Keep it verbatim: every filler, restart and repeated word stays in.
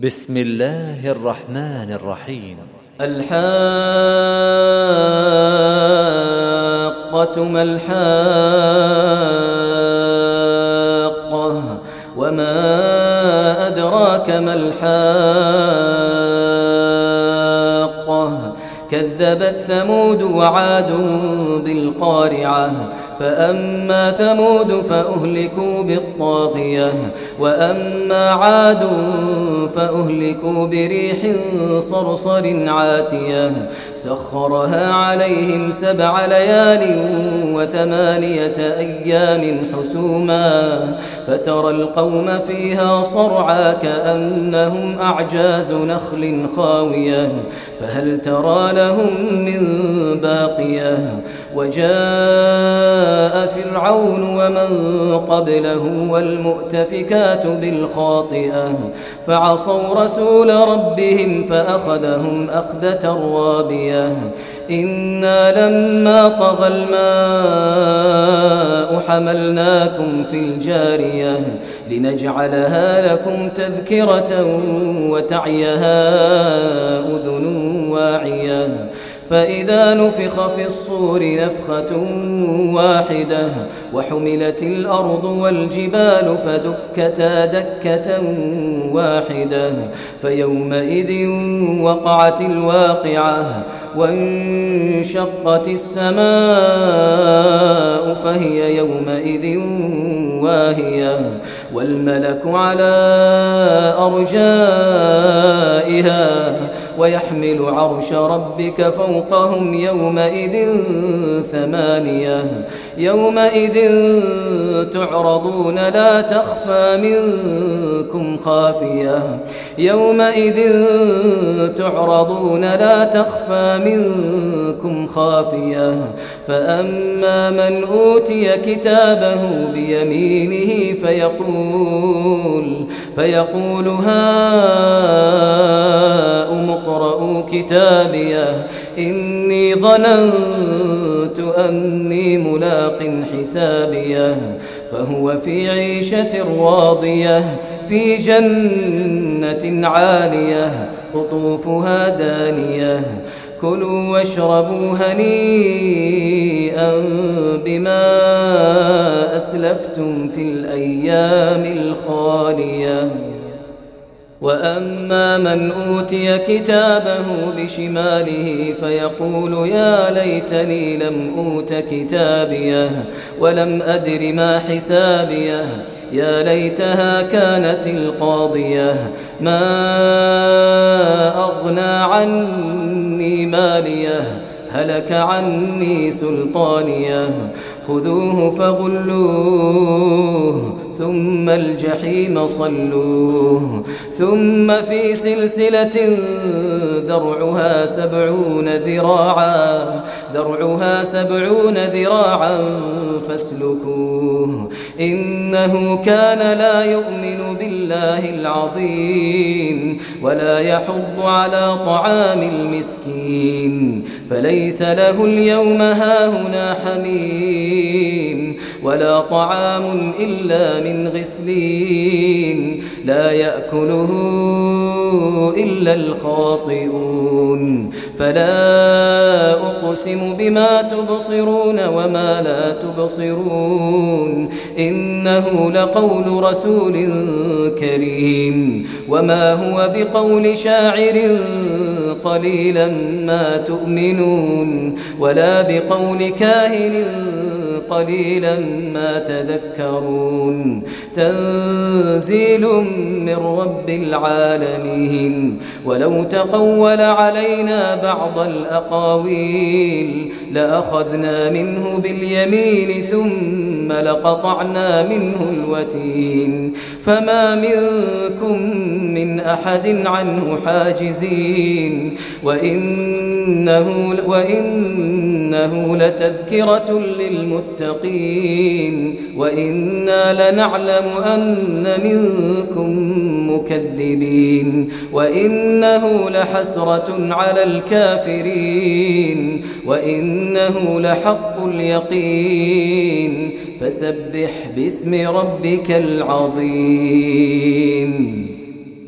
بسم الله الرحمن الرحيم. الحاقة ما الحاقة وما أدراك ما الحاقة كذبت ثمود وعاد بالقارعة فأما ثمود فأهلكوا بالطاغية وأما عاد فأهلكوا بريح صرصر عاتية سخرها عليهم سبع ليال وثمانية أيام حسوما فترى القوم فيها صرعى كأنهم أعجاز نخل خاوية فهل ترى لهم من باقية وجاء فرعون ومن قبله والمؤتفكات بالخاطئة فعصوا رسول ربهم فأخذهم أخذة رابية إنا لما طغى الماء حملناكم في الجارية لنجعلها لكم تذكرة وتعيها أذن واعية فإذا نفخ في الصور نفخة واحدة وحملت الأرض والجبال فدكتا دكة واحدة فيومئذ وقعت الواقعة وانشقت السماء فهي يومئذ واهية والملك على أرجائها ويحمل عرش ربك فوقهم يومئذ ثمانية يومئذ تعرضون لا تخفى منكم خافية يومئذ تعرضون لا تخفى منكم خافية فأما من أوتي كتابه بيمينه فيقول فيقول هاؤم اقرءوا كتابيه إني ظننت أني ملاق حسابيه فهو في عيشة راضية في جنة عالية قطوفها دانية كلوا واشربوا هنيئا بما أسلفتم في الأيام الخالية وأما من أوتي كتابه بشماله فيقول يا ليتني لم أوت كتابيه ولم أدر ما حسابيه يا ليتها كانت القاضية ما أغنى عني ماليه هلك عني سلطانيه خذوه فغلوه ثم الجحيم صلوه ثم في سلسلة ذرعها سبعون ذراعا ذرعها سبعون ذراعا فاسلكوه إنه كان لا يؤمن بالله العظيم ولا يحض على طعام المسكين فليس له اليوم هاهنا حميم ولا طعام إلا من غسلين لا يأكله إلا الخاطئون فلا أقسم بما تبصرون وما لا تبصرون إنه لقول رسول كريم وما هو بقول شاعر قليلا ما تؤمنون ولا بقول كاهن قليلا ما تذكرون تنزيل من رب العالمين ولو تقول علينا بعض الأقاويل لأخذنا منه باليمين ثم لقطعنا منه الوتين فما منكم من أحد عنه حاجزين وإنه, وإنه لتذكرة للمتقين وإنا لنعلم أن منكم مكذبين وإنه لحسرة على الكافرين وإنه لحق اليقين فسبح باسم ربك العظيم.